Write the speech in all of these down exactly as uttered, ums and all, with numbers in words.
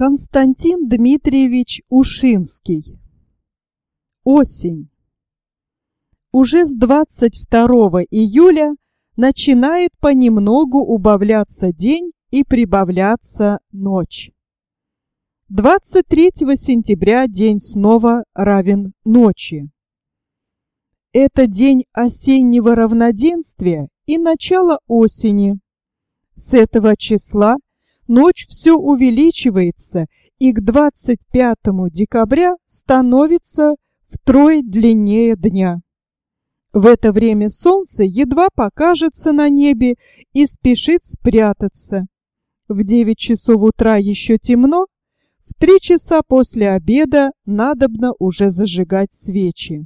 Константин Дмитриевич Ушинский. Осень. Уже с двадцать второго июля начинает понемногу убавляться день и прибавляться ночь. двадцать третьего сентября день снова равен ночи. Это день осеннего равноденствия и начало осени. С этого числа ночь все увеличивается и к двадцать пятому декабря становится втрое длиннее дня. В это время солнце едва покажется на небе и спешит спрятаться. В девять часов утра еще темно, в три часа после обеда надобно уже зажигать свечи.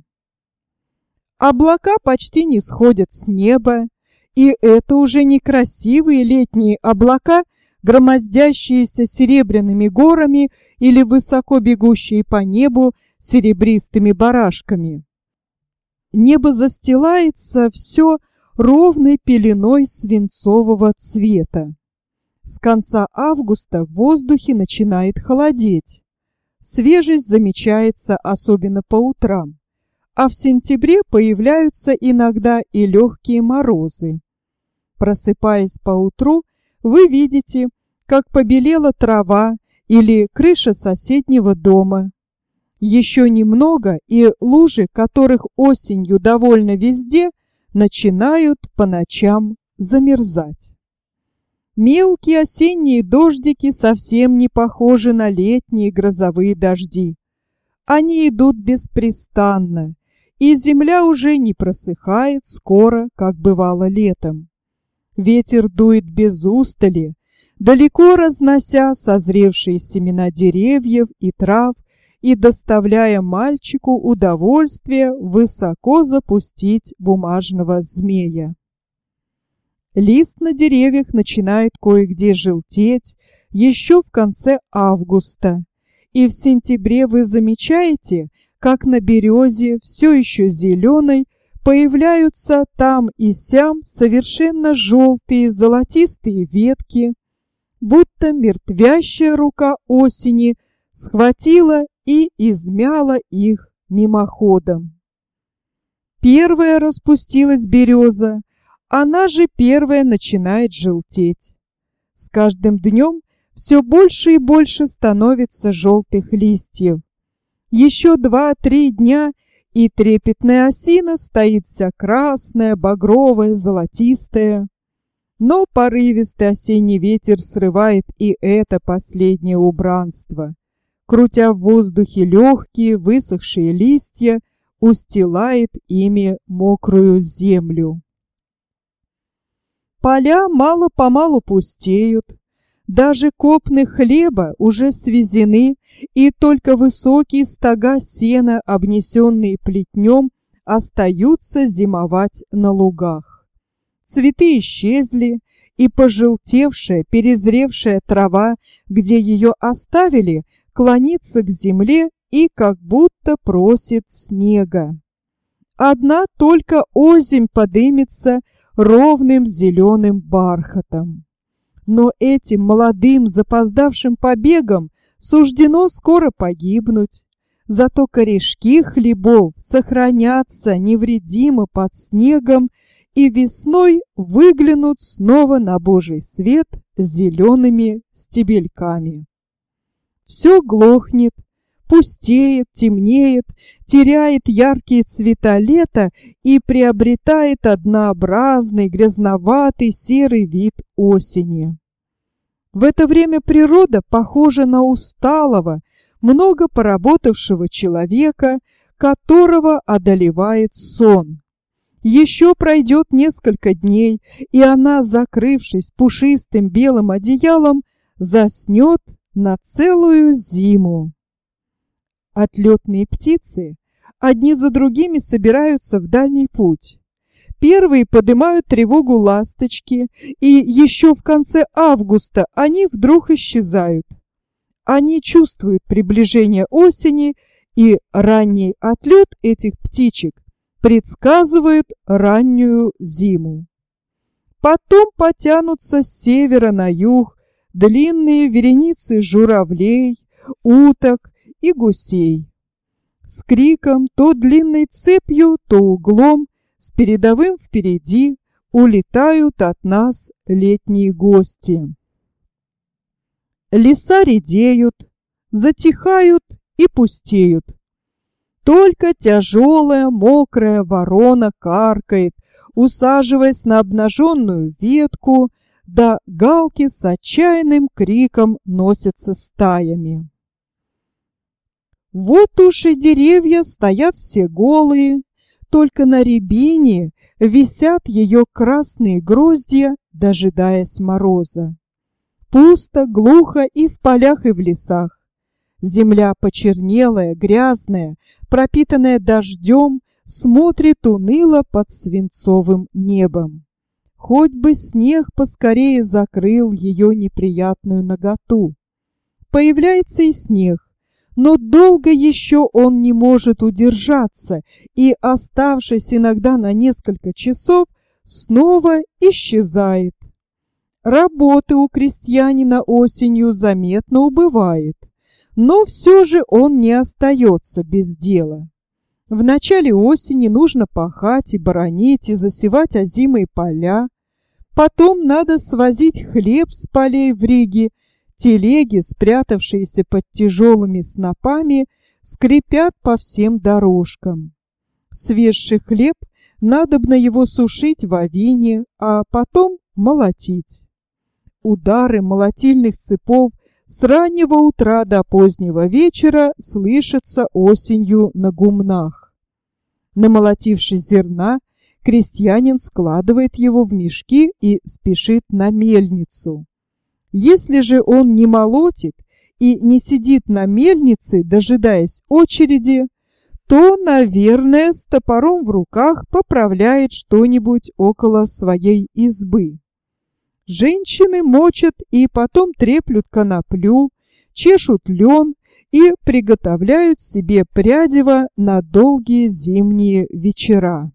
Облака почти не сходят с неба, и это уже не красивые летние облака, громоздящиеся серебряными горами или высоко бегущие по небу серебристыми барашками. Небо застилается все ровной пеленой свинцового цвета. С конца августа в воздухе начинает холодеть. Свежесть замечается особенно по утрам, а в сентябре появляются иногда и легкие морозы. Просыпаясь поутру, вы видите, как побелела трава или крыша соседнего дома. Еще немного, и лужи, которых осенью довольно везде, начинают по ночам замерзать. Мелкие осенние дождики совсем не похожи на летние грозовые дожди. Они идут беспрестанно, и земля уже не просыхает скоро, как бывало летом. Ветер дует без устали, далеко разнося созревшие семена деревьев и трав и доставляя мальчику удовольствие высоко запустить бумажного змея. Лист на деревьях начинает кое-где желтеть еще в конце августа, и в сентябре вы замечаете, как на березе, все еще зеленой, появляются там и сям совершенно желтые золотистые ветки, будто мертвящая рука осени схватила и измяла их мимоходом. Первая распустилась береза, она же первая начинает желтеть. С каждым днем все больше и больше становится желтых листьев. Еще два-три дня, и трепетная осина стоит вся красная, багровая, золотистая. Но порывистый осенний ветер срывает и это последнее убранство, крутя в воздухе легкие высохшие листья, устилает ими мокрую землю. Поля мало-помалу пустеют, даже копны хлеба уже свезены, и только высокие стога сена, обнесенные плетнем, остаются зимовать на лугах. Цветы исчезли, и пожелтевшая, перезревшая трава, где ее оставили, клонится к земле и как будто просит снега. Одна только озимь подымется ровным зеленым бархатом. Но этим молодым запоздавшим побегам суждено скоро погибнуть. Зато корешки хлебов сохранятся невредимо под снегом и весной выглянут снова на Божий свет зелеными стебельками. Все глохнет, пустеет, темнеет, теряет яркие цвета лета и приобретает однообразный, грязноватый, серый вид осени. В это время природа похожа на усталого, много поработавшего человека, которого одолевает сон. Еще пройдет несколько дней, и она, закрывшись пушистым белым одеялом, заснет на целую зиму. Отлетные птицы одни за другими собираются в дальний путь. Первые поднимают тревогу ласточки, и еще в конце августа они вдруг исчезают. Они чувствуют приближение осени, и ранний отлет этих птичек предсказывает раннюю зиму. Потом потянутся с севера на юг длинные вереницы журавлей, уток и гусей. С криком то длинной цепью, то углом, с передовым впереди, улетают от нас летние гости. Леса редеют, затихают и пустеют. Только тяжелая мокрая ворона каркает, усаживаясь на обнаженную ветку, да галки с отчаянным криком носятся стаями. Вот уж и деревья стоят все голые, только на рябине висят ее красные гроздья, дожидаясь мороза. Пусто, глухо и в полях, и в лесах. Земля почернелая, грязная, пропитанная дождем, смотрит уныло под свинцовым небом. Хоть бы снег поскорее закрыл ее неприятную наготу. Появляется и снег, но долго еще он не может удержаться и, оставшись иногда на несколько часов, снова исчезает. Работы у крестьянина осенью заметно убывает, но все же он не остается без дела. В начале осени нужно пахать и боронить, и засевать озимые поля. Потом надо свозить хлеб с полей в Риге. Телеги, спрятавшиеся под тяжелыми снопами, скрипят по всем дорожкам. Свежий хлеб, надобно его сушить в авине, а потом молотить. Удары молотильных цепов с раннего утра до позднего вечера слышатся осенью на гумнах. Намолотившись зерна, крестьянин складывает его в мешки и спешит на мельницу. Если же он не молотит и не сидит на мельнице, дожидаясь очереди, то, наверное, с топором в руках поправляет что-нибудь около своей избы. Женщины мочат и потом треплют коноплю, чешут лен и приготовляют себе прядево на долгие зимние вечера.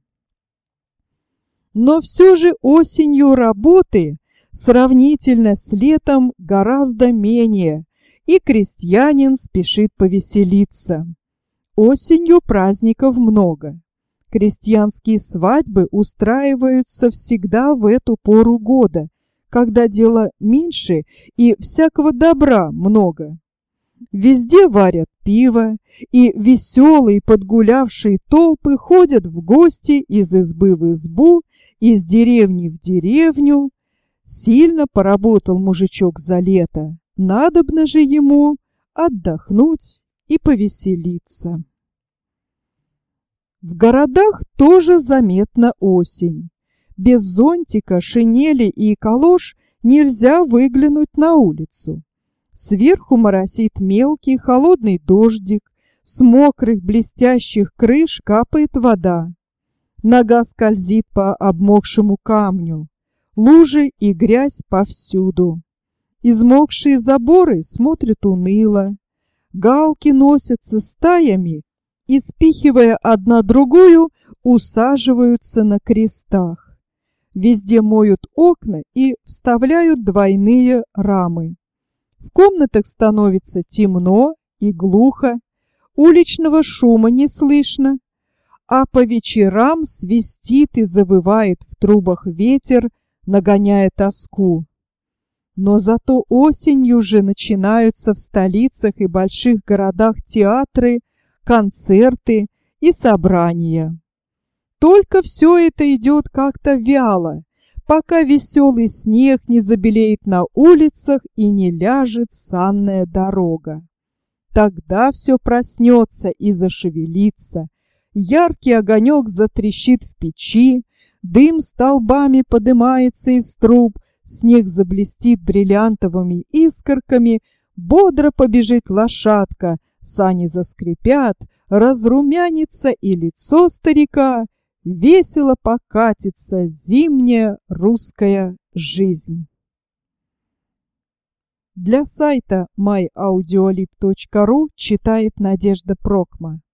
Но все же осенью работы сравнительно с летом гораздо менее, и крестьянин спешит повеселиться. Осенью праздников много. Крестьянские свадьбы устраиваются всегда в эту пору года, когда дела меньше и всякого добра много. Везде варят пиво, и веселые подгулявшие толпы ходят в гости из избы в избу, из деревни в деревню. Сильно поработал мужичок за лето, надобно же ему отдохнуть и повеселиться. В городах тоже заметна осень. Без зонтика, шинели и калош нельзя выглянуть на улицу. Сверху моросит мелкий холодный дождик, с мокрых блестящих крыш капает вода. Нога скользит по обмокшему камню, лужи и грязь повсюду. Измокшие заборы смотрят уныло, галки носятся стаями и, спихивая одна другую, усаживаются на крестах. Везде моют окна и вставляют двойные рамы. В комнатах становится темно и глухо, уличного шума не слышно, а по вечерам свистит и завывает в трубах ветер, нагоняя тоску. Но зато осенью же начинаются в столицах и больших городах театры, концерты и собрания. Только все это идет как-то вяло, пока веселый снег не забелеет на улицах и не ляжет санная дорога. Тогда все проснется и зашевелится, яркий огонек затрещит в печи, дым столбами подымается из труб, снег заблестит бриллиантовыми искорками, бодро побежит лошадка, сани заскрипят, разрумянится и лицо старика, весело покатится зимняя русская жизнь. Для сайта май аудиолиб точка ру читает Надежда Прокма.